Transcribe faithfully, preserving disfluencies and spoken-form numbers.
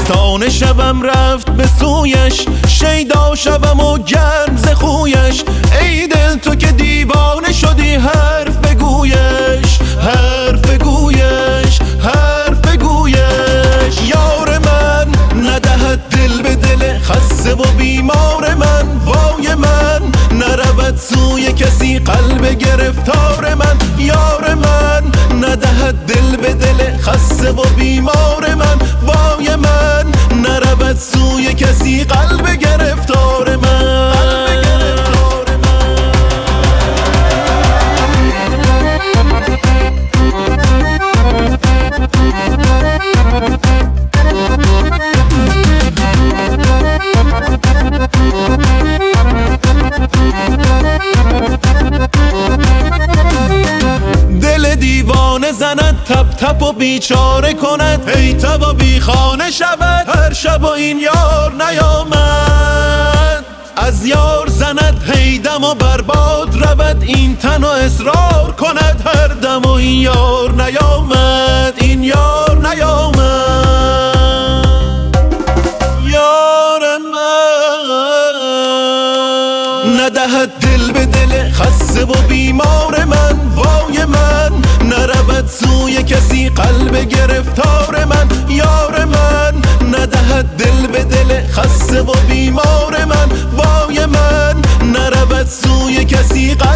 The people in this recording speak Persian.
مستانه شوم رفت به سویش، شیدا شوم و گرم ز خویش. ای دل تو که دیوانه شدی حرف بگویش، حرف بگویش، حرف بگویش. یار من ندهد دل به دل خسته و بیمار من، وای من نرود سوی کسی قلب گرفتار من. یار من ندهد دل به دل خسته و بیمار من، وای من نرود سوی کسی قلب گرفتار من. دل دیوانه زند تپ تپ و بیچاره کند، ای تب و بی خانه شود هر شب و این یار نیامد. از یار زند هی دم و برباد رود، این تن و اصرار کند هر دم و این یار نیامد، این یار نیامد. یار من ندهد دل به دل خسته و بیمار من، وای من نرود سوی کسی قلب گرفتار من. یار من ندهد دل به دل خسته و بیمار من، وای من نرود سوی کسی قلب